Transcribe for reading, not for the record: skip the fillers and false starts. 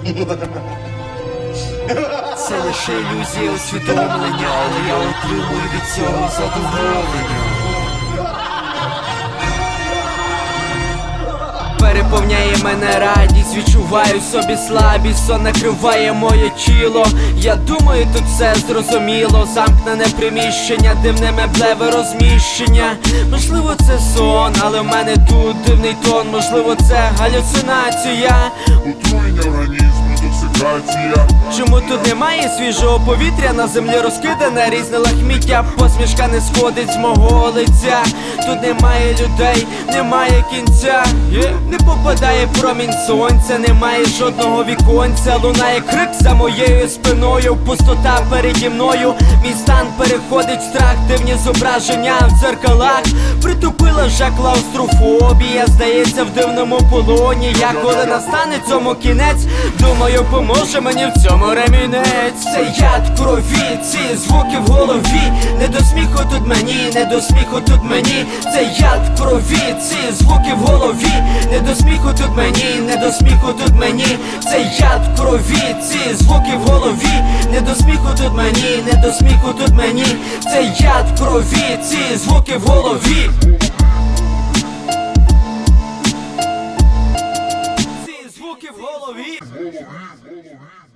Це лише ілюзія усвідомлення, але я отримую від цього задоволення. Переповняє мене радість, відчуваю собі слабість, сон накриває моє тіло. Я думаю, тут все зрозуміло. Замкнене приміщення, дивне меблеве розміщення. Можливо, це сон, але в мене тут дивний тон. Можливо, це галюцинація, Отруєння організму, інтоксикація. чому тут немає свіжого повітря? На землі розкидане різне лахміття. Посмішка не сходить з мого лиця. Тут немає людей, немає кінця. Не попадає промінь сонця, немає жодного віконця. Лунає крик за моєю спиною, пустота переді мною. Мій стан переходить в страх, дивні зображення в дзеркалах. Притупила вже клаустрофобія, здається, в дивному полоні. Я коли настане цьому кінець, думаю, поможе мені в цьому ремінець. Це яд крові, ці звуки в голові. Не до сміху тут мені, не до сміху тут мені. Це яд крові, ці звуки в голові. Не до сміху тут мені, не до сміху тут мені. Це яд крові, ці звуки в голові. Не до сміху тут мені, не до сміху тут мені. Це яд крові, ці звуки в голові. Ці звуки в голові.